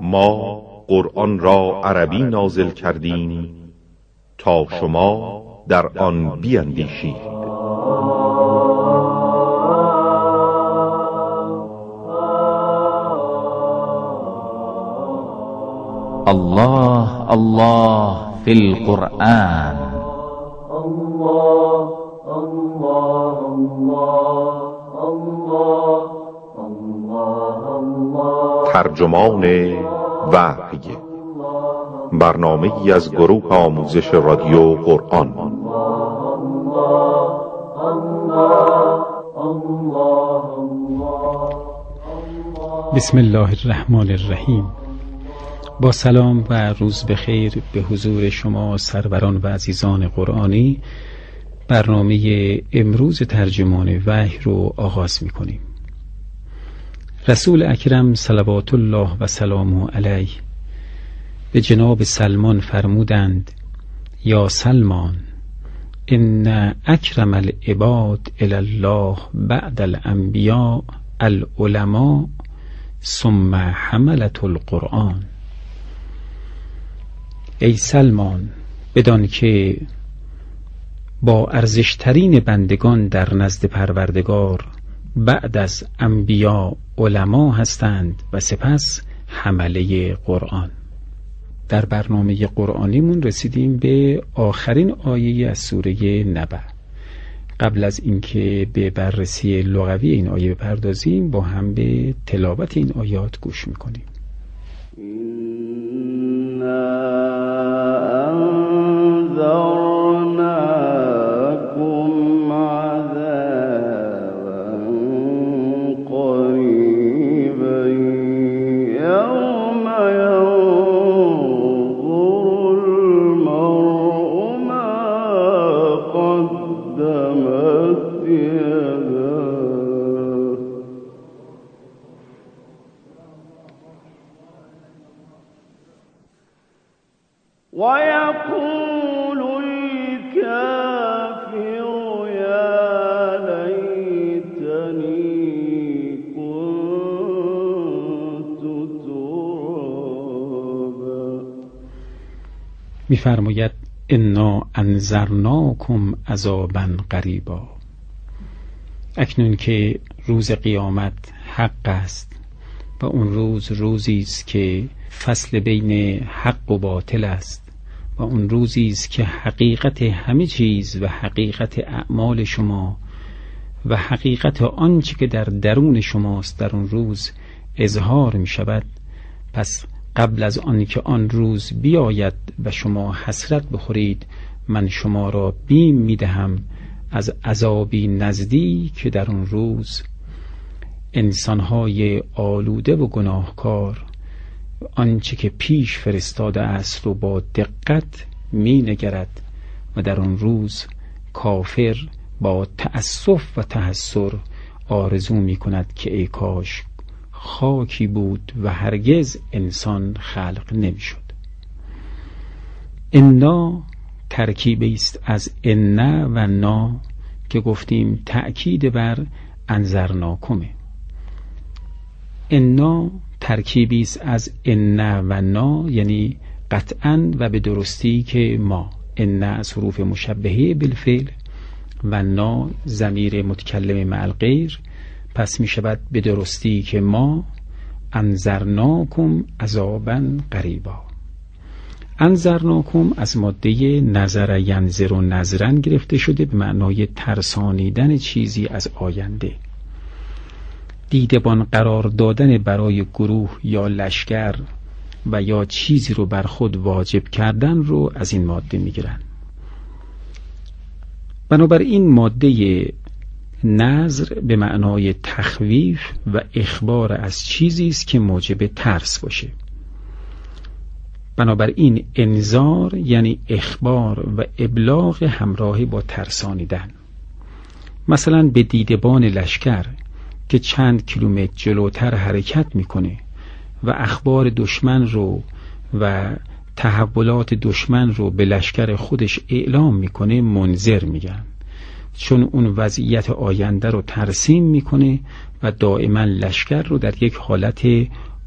ما قرآن را عربی نازل کردیم تا شما در آن بیندیشید. الله الله فی القرآن. الله الله الله الله الله. ترجمان وحی، برنامه‌ای از گروه آموزش رادیو قرآن. بسم الله الرحمن الرحیم. با سلام و روز بخیر به حضور شما سروران و عزیزان قرآنی، برنامه امروز ترجمان وحی رو آغاز می‌کنیم. رسول اکرم صلوات الله و سلامه علیه به جناب سلمان فرمودند: یا سلمان، ان اکرم العباد الی الله بعد الانبیاء العلماء ثم حملة القرآن. ای سلمان، بدان که با ارزشترین بندگان در نزد پروردگار بعد از انبیا علما هستند و سپس حمله قرآن. در برنامه قرآنیمون رسیدیم به آخرین آیه از سوره نبأ. قبل از اینکه به بررسی لغوی این آیه بپردازیم، با هم به تلاوت این آیات گوش میکنیم. ويقول الكافر يا ليتني كنت ترابا. می‌فرماید انا انذرناکم عذابا قریبا. اکنون که روز قیامت حق است و اون روز روزی است که فصل بین حق و باطل است و اون روزی است که حقیقت همه چیز و حقیقت اعمال شما و حقیقت آنچه که در درون شماست در اون روز اظهار می شود. پس قبل از آن که آن روز بیاید و شما حسرت بخورید، من شما را بیم می دهم از عذابی نزدیک که در اون روز انسانهای آلوده و گناهکار آنچه که پیش فرستاده است رو با دقت می نگرد و در آن روز کافر با تأسف و تحسر آرزو می کند که ای کاش خاکی بود و هرگز انسان خلق نمی شد. انا ترکیبی است از ان و نا که گفتیم تأکید بر انذرناکمه. انا ترکیبی است از ان و نا، یعنی قطعا و به درستی که ما. ان از حروف مشبهه بالفعل و نا ضمیر متکلم مع الغیر، پس می شود به درستی که ما انذرناکم عذابا قریبا. انذرناکم از ماده نظر ینظر و نظرن گرفته شده به معنای ترسانیدن چیزی از آینده. دیدبان قرار دادن برای گروه یا لشکر و یا چیزی رو بر خود واجب کردن رو از این ماده میگیرن. بنابراین ماده نظر به معنای تخویف و اخبار از چیزی است که موجب ترس باشه. بنابراین انذار یعنی اخبار و ابلاغ همراه با ترسانیدن. مثلا به دیدبان لشکر که چند کیلومتر جلوتر حرکت میکنه و اخبار دشمن رو و تحولات دشمن رو به لشکر خودش اعلام میکنه منذر میگن، چون اون وضعیت آینده رو ترسیم میکنه و دائما لشکر رو در یک حالت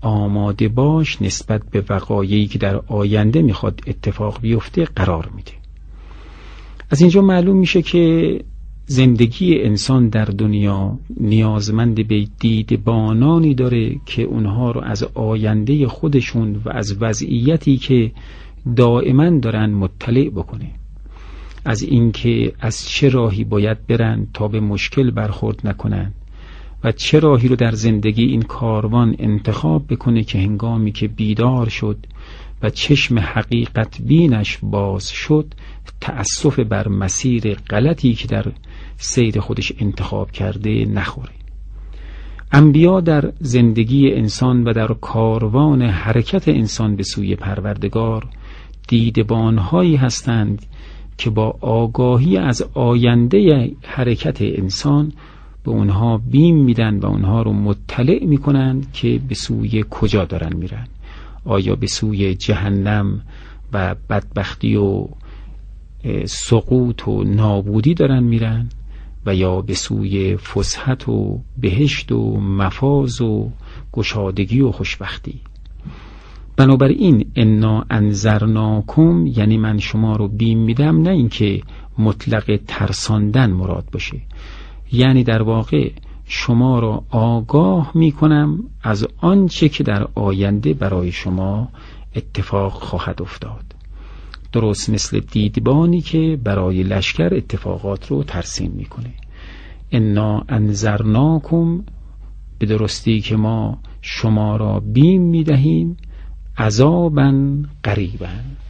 آماده باش نسبت به وقایعی که در آینده میخواد اتفاق بیفته قرار میده. از اینجا معلوم میشه که زندگی انسان در دنیا نیازمند به دیدبانانی داره که اونها رو از آینده خودشون و از وضعیتی که دائما دارن مطلع بکنه، از اینکه از چه راهی باید برن تا به مشکل برخورد نکنن و چه راهی رو در زندگی این کاروان انتخاب بکنه که هنگامی که بیدار شد و چشم حقیقت بینش باز شد تأسف بر مسیر غلطی که در سیر خودش انتخاب کرده نخوره. انبیا در زندگی انسان و در کاروان حرکت انسان به سوی پروردگار دیدبانهایی هستند که با آگاهی از آینده حرکت انسان به اونها بیم میدن و اونها رو مطلع میکنن که به سوی کجا دارن میرن. آیا به سوی جهنم و بدبختی و سقوط و نابودی دارن میرن و یا به سوی فسحت و بهشت و مفاز و گشادگی و خوشبختی؟ بنابراین انا انذرناکم یعنی من شما رو بیم میدم، نه اینکه مطلق ترساندن مراد باشه، یعنی در واقع شما را آگاه میکنم از آنچه که در آینده برای شما اتفاق خواهد افتاد، درست مثل دیدبانی که برای لشکر اتفاقات رو ترسیم میکنه. انا انذرناکم، به درستی که ما شما را بیم میدهیم، عذابا قریبا.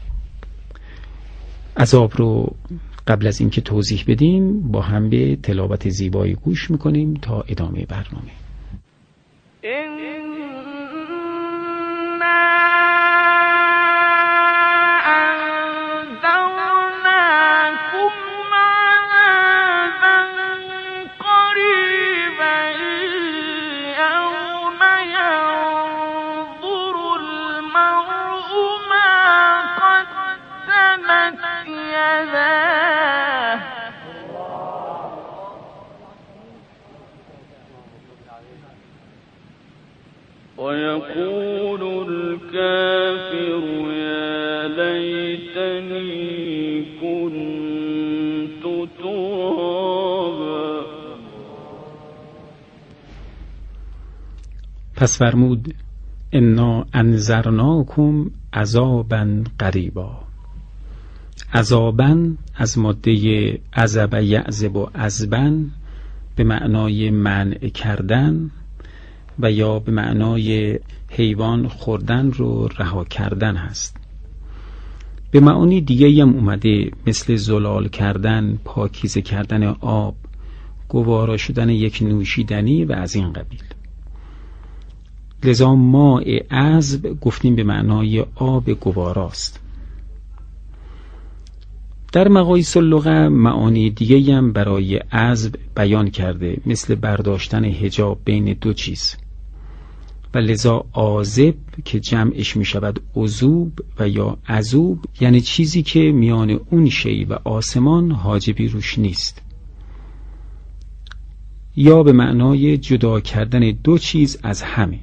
عذاب رو قبل از اینکه توضیح بدیم با هم به تلاوت زیبایی گوش میکنیم تا ادامه برنامه. ويقول الكافر يا ليتني كنت ترابا. پس فرمود انا انذرناکم عذابا قریبا. عذابا از ماده عذب یعذب و عذبا به معنای منع کردن و یا به معنای حیوان خوردن رو رها کردن هست. به معانی دیگه هم اومده مثل زلال کردن، پاکیزه کردن آب، گوارا شدن یک نوشیدنی و از این قبیل. لذا ماء عذب گفتیم به معنای آب گواراست. در مقایس اللغه معانی دیگه هم برای عذب بیان کرده، مثل برداشتن حجاب بین دو چیز، و لذا عازب که جمعش می شود عذوب و یا عذوب یعنی چیزی که میان اون شی و آسمان حاجبی روش نیست، یا به معنای جدا کردن دو چیز از همه.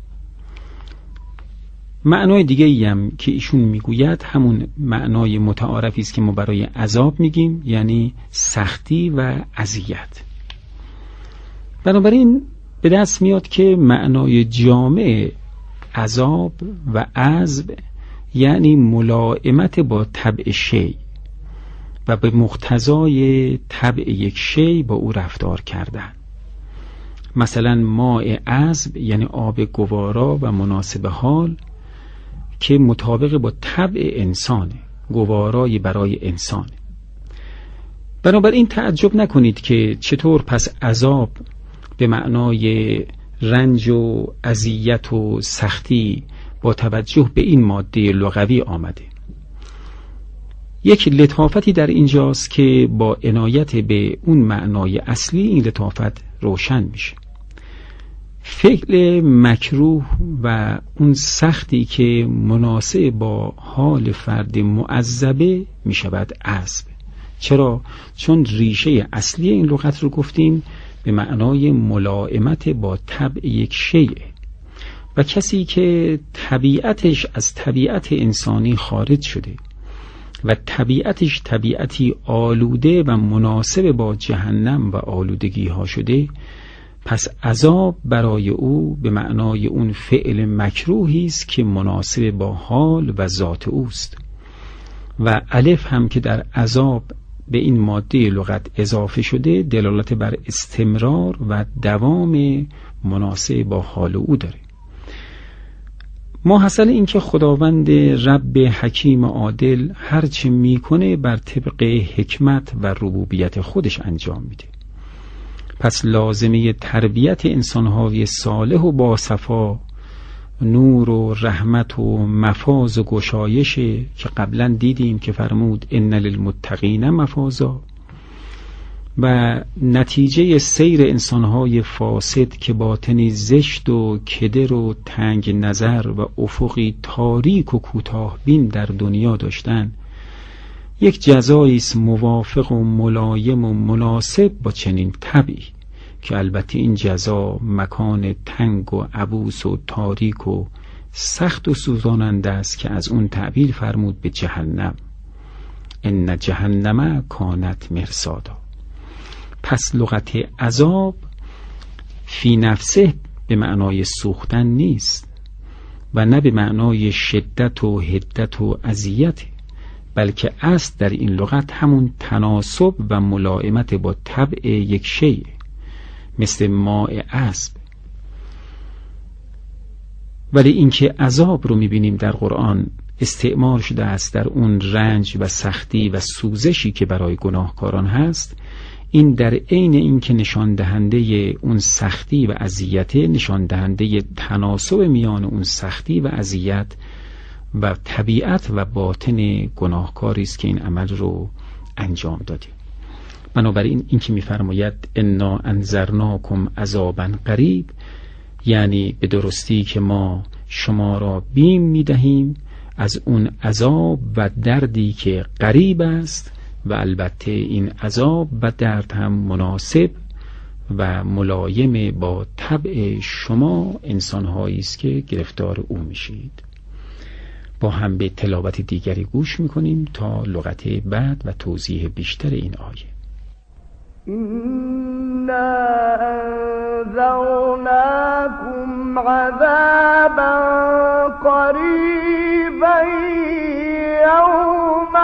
معنای دیگه هم که ایشون میگوید همون معنای متعارفی است که ما برای عذاب میگیم، یعنی سختی و اذیت. بنابراین به دست میاد که معنای جامع عذاب و عذب یعنی ملائمت با طبع شی و به مقتضای طبع یک شی با او رفتار کردن. مثلا ماء عذب یعنی آب گوارا و مناسب حال که مطابق با طبع انسانه، گوارای برای انسانه. بنابراین تعجب نکنید که چطور پس عذاب به معنای رنج و اذیت و سختی با توجه به این ماده لغوی آمده. یک لطافتی در اینجاست که با عنایت به اون معنای اصلی این لطافت روشن میشه. فعل مکروه و اون سختی که مناسب با حال فرد معذبه می شود عذب. چرا؟ چون ریشه اصلی این لغت رو گفتیم به معنای ملائمت با طبع یک شیء. و کسی که طبیعتش از طبیعت انسانی خارج شده و طبیعتش طبیعتی آلوده و مناسب با جهنم و آلودگی ها شده، پس عذاب برای او به معنای اون فعل مکروهی است که مناسب با حال و ذات اوست. و الف هم که در عذاب به این ماده لغت اضافه شده دلالت بر استمرار و دوام مناسب با حال او داره. ماحصل این که خداوند رب حکیم عادل هرچه میکنه بر طبق حکمت و ربوبیت خودش انجام میده. پس لازمه تربیت انسانهای صالح و باصفا نور و رحمت و مفاز و گشایش که قبلا دیدیم که فرمود ان للمتقین مفازا، و نتیجه سیر انسانهای فاسد که باطنی زشت و کدر و تنگ نظر و افقی تاریک و کوتاه بین در دنیا داشتن، یک جزایی است موافق و ملایم و مناسب با چنین طبعی، که البته این جزا مکان تنگ و عبوس و تاریک و سخت و سوزاننده است که از اون تعبیر فرمود به جهنم، ان جهنم کانت مرصادا. پس لغت عذاب فی نفسه به معنای سوختن نیست و نه به معنای شدت و حدت و اذیت، بلکه اصل در این لغت همون تناسب و ملائمت با طبع یک شیء، مثل ماء عذب. ولی اینکه عذاب رو میبینیم در قرآن استعمال شده است در اون رنج و سختی و سوزشی که برای گناهکاران هست، این در عین این که نشان دهنده اون سختی و اذیت، نشان دهنده تناسب میان اون سختی و اذیت و طبیعت و باطن گناهکاری است که این عمل رو انجام داده. بنابراین این که می‌فرماید انا انذرناکم عذابا قریب، یعنی به درستی که ما شما را بیم می‌دهیم از اون عذاب و دردی که قریب است، و البته این عذاب و درد هم مناسب و ملایم با طبع شما انسان‌هایی است که گرفتار او میشید. با هم به تلاوت دیگری گوش می‌کنیم تا لغت بعد و توضیح بیشتر این آیه. إنا أنذرناكم عذابا قريبا يوم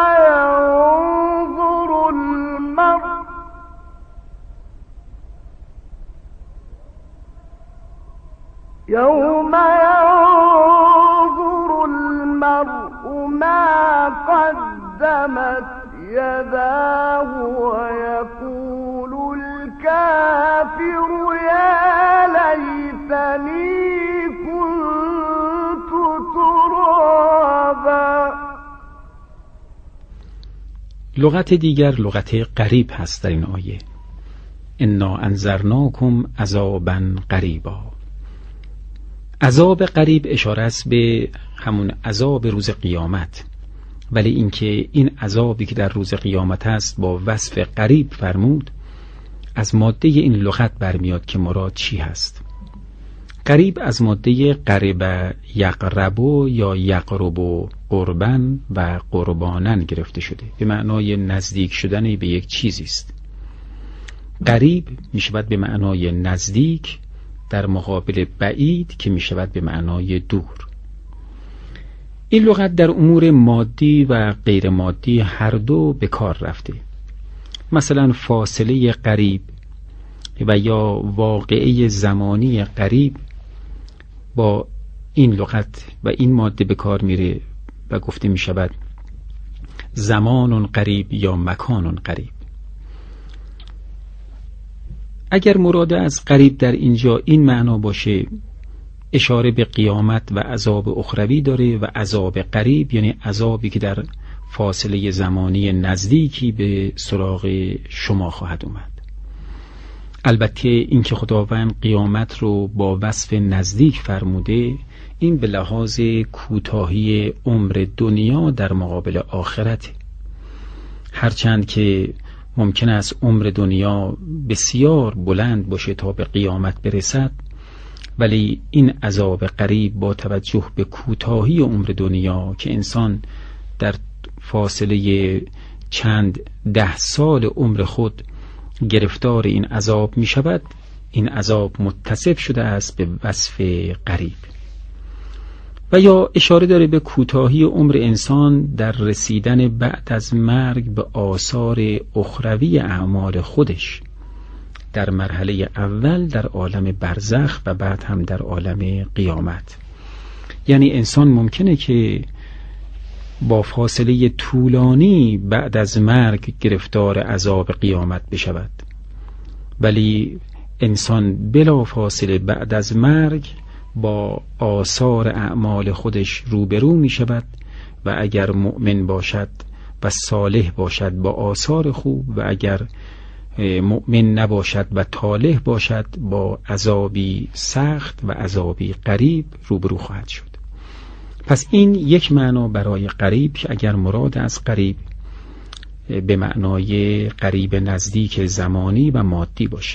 ينظر المرء ما قدمت يداه ويقول الكافر يا ليتني كنت ترابا. لغت دیگر لغت قریب هست در این آیه. انا انذرناکم عذابا قریبا. عذاب قریب اشاره است به همون عذاب روز قیامت، ولی اینکه این عذابی که در روز قیامت است با وصف قریب فرمود، از ماده این لغت برمیاد که مراد چی هست. قریب از ماده قرب یقربو یا یقربو قربن و قربانن گرفته شده، به معنای نزدیک شدن به یک چیزی است. قریب می شود به معنای نزدیک در مقابل بعید که می شود به معنای دور. این لغت در امور مادی و غیر مادی هر دو به کار رفته. مثلا فاصله قریب و یا واقعه زمانی قریب با این لغت و این ماده به کار میره و گفته می شود زمان قریب یا مکان قریب. اگر مراد از قریب در اینجا این معنا باشه، اشاره به قیامت و عذاب اخروی داره، و عذاب قریب یعنی عذابی که در فاصله زمانی نزدیکی به سراغ شما خواهد اومد. البته این که خداوند قیامت رو با وصف نزدیک فرموده، این به لحاظ کوتاهی عمر دنیا در مقابل آخرت، هرچند که ممکن است عمر دنیا بسیار بلند باشه تا به قیامت برسد، ولی این عذاب قریب با توجه به کوتاهی عمر دنیا که انسان در فاصله چند 10 سال عمر خود گرفتار این عذاب می شود، این عذاب متصف شده است به وصف قریب. و یا اشاره داره به کوتاهی عمر انسان در رسیدن بعد از مرگ به آثار اخروی اعمال خودش، در مرحله اول در عالم برزخ و بعد هم در عالم قیامت. یعنی انسان ممکنه که با فاصله طولانی بعد از مرگ گرفتار عذاب قیامت بشود، ولی انسان بلا فاصله بعد از مرگ با آثار اعمال خودش روبرو می شود و اگر مؤمن باشد و صالح باشد با آثار خوب و اگر مؤمن نباشد و طالح باشد با عذابی سخت و عذابی قریب روبرو خواهد شد. پس این یک معنا برای قریب که اگر مراد از قریب به معنای قریب نزدیک زمانی و مادی باشه.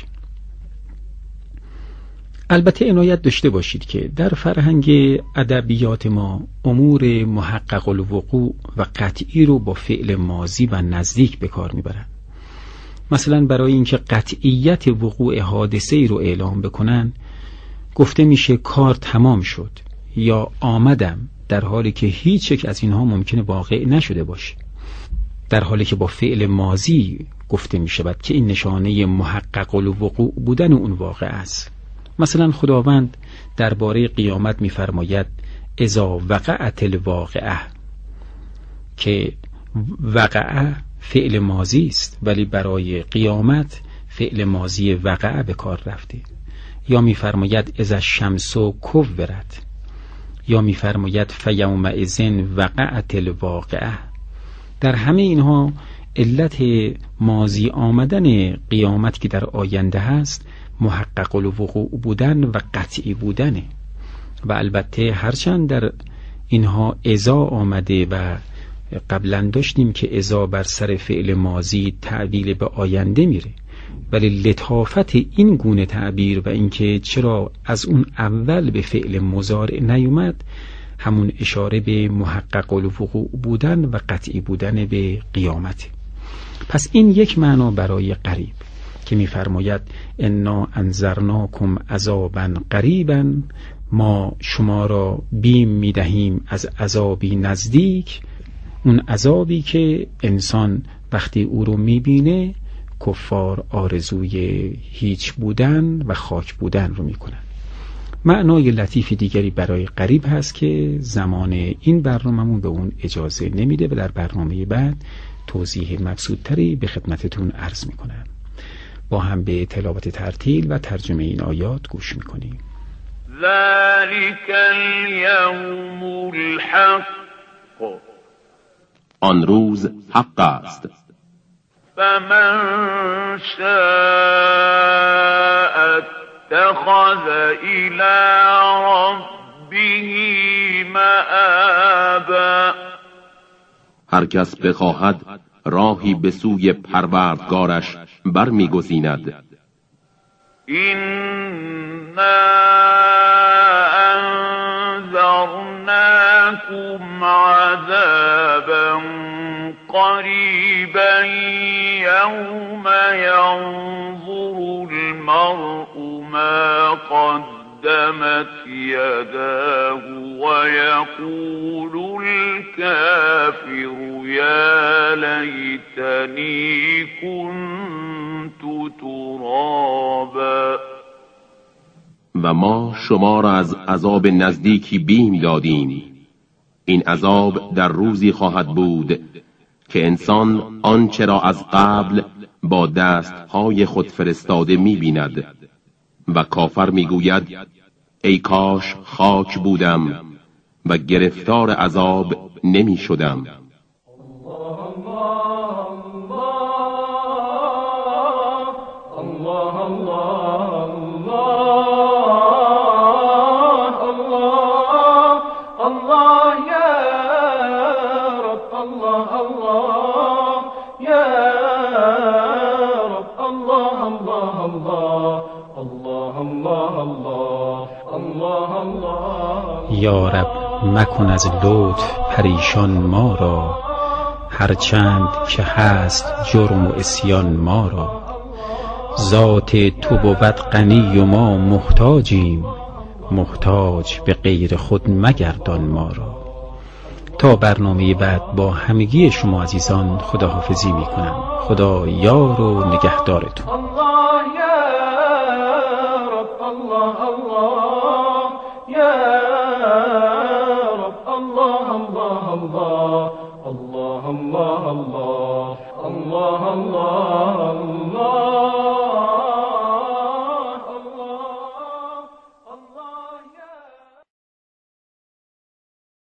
البته عنایت داشته باشید که در فرهنگ ادبیات ما امور محقق الوقوع و قطعی رو با فعل ماضی و نزدیک به کار میبرن. مثلا برای اینکه قطعیت وقوع حادثه‌ای رو اعلام بکنن گفته میشه کار تمام شد یا آمدم، در حالی که هیچ یک از اینها ممکنه واقع نشده باشه، در حالی که با فعل ماضی گفته میشود که این نشانه محقق الوقوع بودن اون واقع است. مثلا خداوند درباره قیامت می‌فرماید اذا وقعت الواقعه، که وقعه فعل ماضی است ولی برای قیامت فعل ماضی وقعه به کار رفته. یا می‌فرماید اذا الشمس کورت، یا می‌فرماید فیومئذ وقعت الواقعه. در همه اینها علت ماضی آمدن قیامت که در آینده هست محقق الوقوع بودن و قطعی بودنه. و البته هرچند در اینها اذا آمده و قبلا داشتیم که اذا بر سر فعل ماضی تعبیر به آینده میره، ولی لطافت این گونه تعبیر و اینکه چرا از اون اول به فعل مضارع نیومد همون اشاره به محقق الوقوع بودن و قطعی بودن به قیامت. پس این یک معنا برای قریب که می‌فرماید انا انذرناکم عذابا قریبا، ما شما را بیم می‌دهیم از عذابی نزدیک، اون عذابی که انسان وقتی او رو می‌بینه کفار آرزوی هیچ بودن و خاک بودن رو می‌کنن. معنای لطیف دیگری برای قریب هست که زمان این برنامه‌مون به اون اجازه نمیده و در برنامه بعد توضیح مبسوط‌تری به خدمتتون عرض می‌کنم. با هم به تلاوت ترتیل و ترجمه این آیات گوش میکنیم. ذلك اليوم الحق، آن روز حق است. فمن شاء اتخذ إلى ربه مآبا، هر کس بخواهد راهی به سوی پروردگارش برمیگزیند. إنا أنذرناكم عذابا قريبا يوم ينظر المرء ما قدمت يداه ويقول الكافر يا ليتني كنت ترابا. و ما شما را از عذاب نزدیکی بیم دادیم. این عذاب در روزی خواهد بود که انسان آنچه را از قبل با دستهای خود فرستاده می‌بیند و کافر می‌گوید ای کاش خاک بودم و گرفتار عذاب نمی‌شدم. یا رب مکن از لطف پریشان ما را، هرچند که هست جرم و عصیان ما را. ذات تو بود غنی و ما محتاجیم، محتاج به غیر خود مگردان ما را. تا برنامه بعد با همگی شما عزیزان خداحافظی می کنم. خدا یار و نگهدارتون. الله یا رب، الله الله یا رب، الله الله الله الله الله الله الله الله